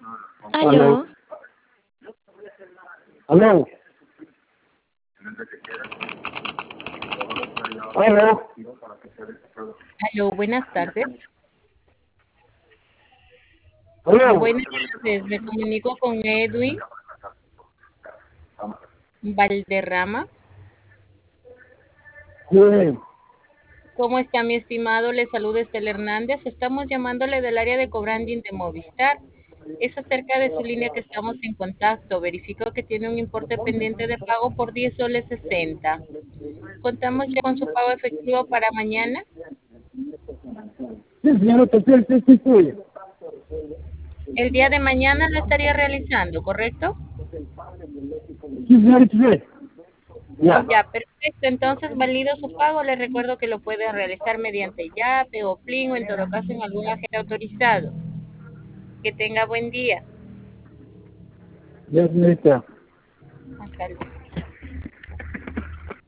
Aló. Aló, Aló. Aló. aló, buenas tardes. Aló. Buenas tardes, me comunico con Edwin Valderrama. Sí. ¿Cómo está mi estimado? Le saluda Estel Hernández. Estamos llamándole del área de cobranding de Movistar. Es acerca de su línea que estamos en contacto. Verificó que tiene un importe pendiente de pago por 10 soles 60. Contamos ya con su pago efectivo para mañana. Sí, señorita, sí, sí, sí, sí. El día de mañana lo estaría realizando, ¿correcto? Sí, señorita, sí. Ya. Ya, perfecto. Entonces, valido su pago. Le recuerdo que lo puede realizar mediante Yape o Plin o en todo caso en algún agente autorizado. Que tenga buen día. Ya, señorita. Hasta luego.